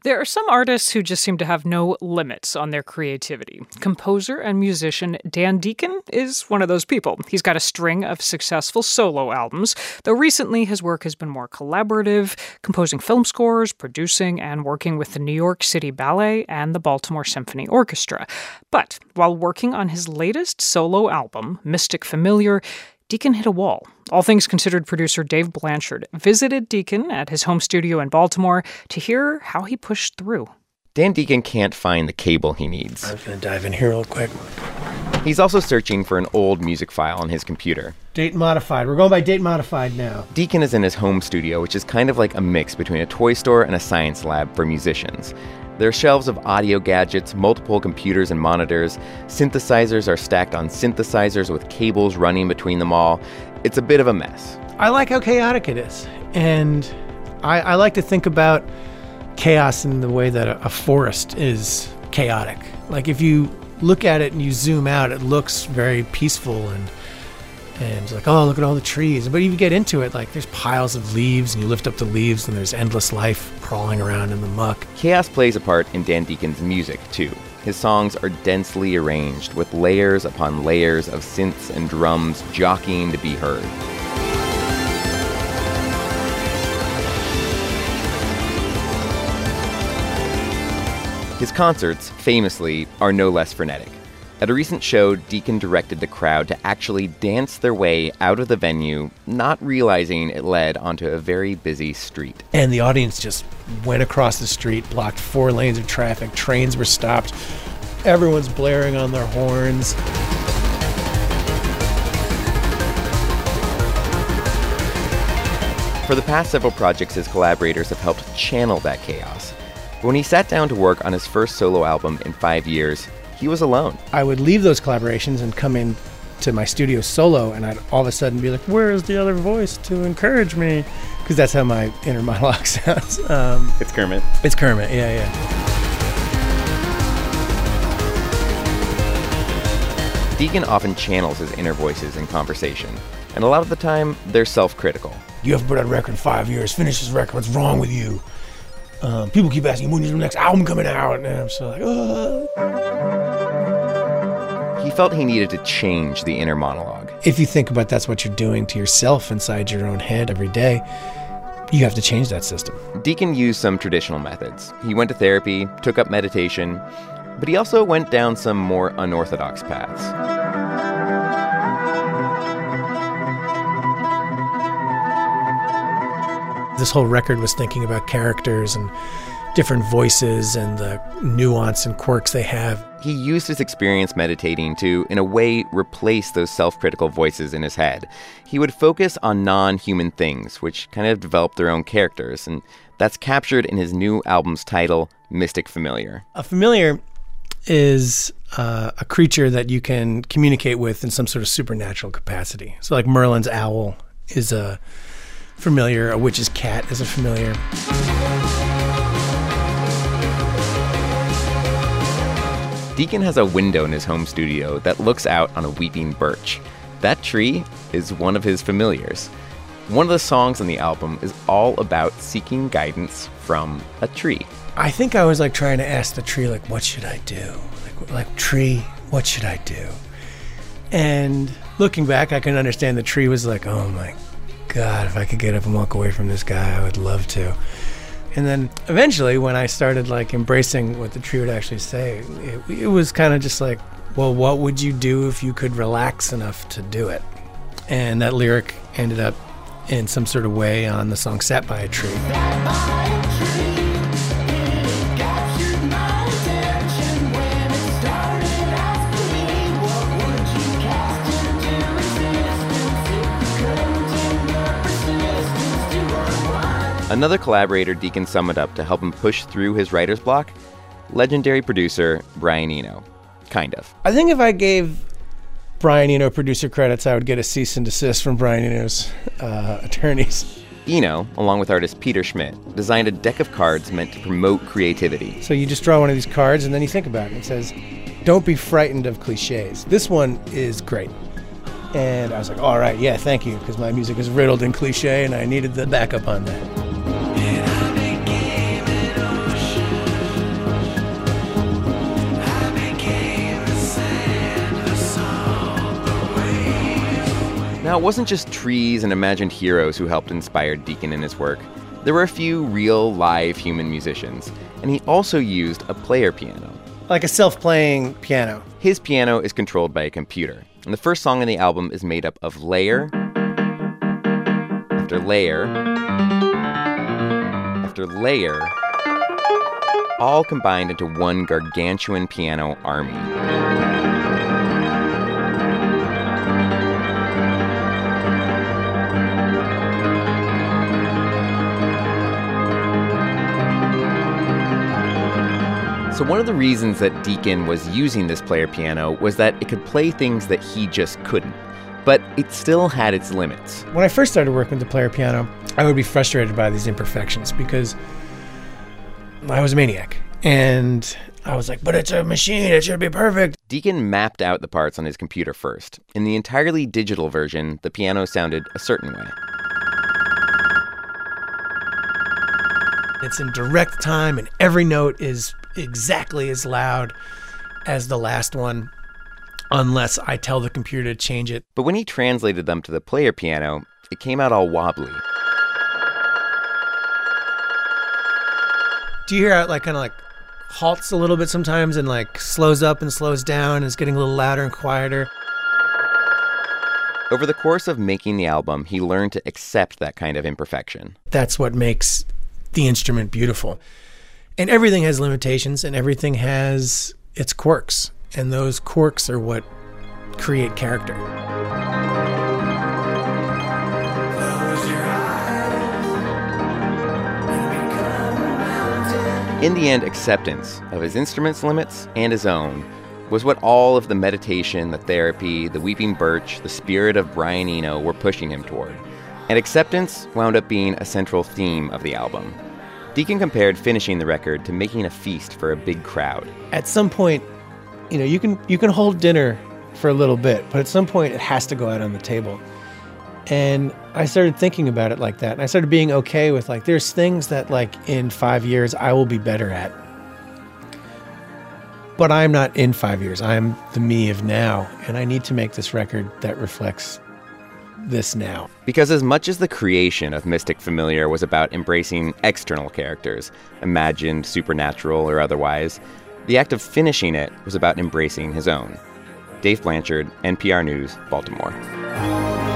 There are some artists who just seem to have no limits on their creativity. Composer and musician Dan Deacon is one of those people. He's got a string of successful solo albums, though recently his work has been more collaborative, composing film scores, producing, and working with the New York City Ballet and the Baltimore Symphony Orchestra. But while working on his latest solo album, Mystic Familiar, Deacon hit a wall. All Things Considered producer Dave Blanchard visited Deacon at his home studio in Baltimore to hear how he pushed through. Dan Deacon can't find the cable he needs. I'm going to dive in here real quick. He's also searching for an old music file on his computer. Date modified. We're going by date modified now. Deacon is in his home studio, which is kind of like a mix between a toy store and a science lab for musicians. There are shelves of audio gadgets, multiple computers and monitors. Synthesizers are stacked on synthesizers with cables running between them all. It's a bit of a mess. I like how chaotic it is. And I like to think about chaos in the way that a forest is chaotic. Like if you look at it and you zoom out, it looks very peaceful and it's like, oh, look at all the trees. But you get into it, like there's piles of leaves and you lift up the leaves and there's endless life crawling around in the muck. Chaos plays a part in Dan Deacon's music, too. His songs are densely arranged with layers upon layers of synths and drums jockeying to be heard. His concerts, famously, are no less frenetic. At a recent show, Deacon directed the crowd to actually dance their way out of the venue, not realizing it led onto a very busy street. And the audience just went across the street, blocked 4 lanes of traffic, trains were stopped, everyone's blaring on their horns. For the past several projects, his collaborators have helped channel that chaos. But when he sat down to work on his first solo album in 5 years, he was alone. I would leave those collaborations and come in to my studio solo, and I'd all of a sudden be like, where is the other voice to encourage me? Because that's how my inner monologue sounds. It's Kermit. It's Kermit, yeah. Deacon often channels his inner voices in conversation, and a lot of the time, they're self-critical. You haven't put out a record in 5 years. Finish this record. What's wrong with you? People keep asking, when is the next album coming out? And I'm so like, He felt he needed to change the inner monologue. If you think about that's what you're doing to yourself inside your own head every day, you have to change that system. Deacon used some traditional methods. He went to therapy, took up meditation, but he also went down some more unorthodox paths. This whole record was thinking about characters and different voices and the nuance and quirks they have. He used his experience meditating to, in a way, replace those self-critical voices in his head. He would focus on non-human things, which kind of developed their own characters, and that's captured in his new album's title, Mystic Familiar. A familiar is a creature that you can communicate with in some sort of supernatural capacity. So like Merlin's owl is a familiar, a witch's cat is a familiar. Deacon has a window in his home studio that looks out on a weeping birch. That tree is one of his familiars. One of the songs on the album is all about seeking guidance from a tree. I think I was like trying to ask the tree, like, what should I do? Like tree, what should I do? And looking back, I can understand the tree was like, oh my God, if I could get up and walk away from this guy, I would love to. And then eventually when I started like embracing what the tree would actually say, it was kind of just like, well, what would you do if you could relax enough to do it? And that lyric ended up in some sort of way on the song Sat by a Tree. Another collaborator Deacon summoned up to help him push through his writer's block, legendary producer Brian Eno. Kind of. I think if I gave Brian Eno producer credits, I would get a cease and desist from Brian Eno's attorneys. Eno, along with artist Peter Schmidt, designed a deck of cards meant to promote creativity. So you just draw one of these cards and then you think about it. It says, don't be frightened of cliches. This one is great. And I was like, all right, yeah, thank you, because my music is riddled in cliche and I needed the backup on that. Now, it wasn't just trees and imagined heroes who helped inspire Deacon in his work. There were a few real, live human musicians, and he also used a player piano. Like a self-playing piano. His piano is controlled by a computer, and the first song on the album is made up of layer after layer after layer, all combined into one gargantuan piano army. So one of the reasons that Deacon was using this player piano was that it could play things that he just couldn't. But it still had its limits. When I first started working with the player piano, I would be frustrated by these imperfections because I was a maniac. And I was like, but it's a machine, it should be perfect. Deacon mapped out the parts on his computer first. In the entirely digital version, the piano sounded a certain way. It's in direct time, and every note is exactly as loud as the last one, unless I tell the computer to change it. But when he translated them to the player piano, it came out all wobbly. Do you hear how it kind of halts a little bit sometimes and slows up and slows down and is getting a little louder and quieter? Over the course of making the album, he learned to accept that kind of imperfection. That's what makes the instrument beautiful. And everything has limitations, and everything has its quirks. And those quirks are what create character. In the end, acceptance of his instrument's limits and his own was what all of the meditation, the therapy, the weeping birch, the spirit of Brian Eno were pushing him toward. And acceptance wound up being a central theme of the album. Deacon compared finishing the record to making a feast for a big crowd. At some point, you can hold dinner for a little bit, but at some point it has to go out on the table. And I started thinking about it like that. And I started being okay with there's things that in 5 years I will be better at. But I'm not in 5 years. I'm the me of now. And I need to make this record that reflects this now. Because as much as the creation of Mystic Familiar was about embracing external characters, imagined, supernatural, or otherwise, the act of finishing it was about embracing his own. Dave Blanchard, NPR News, Baltimore.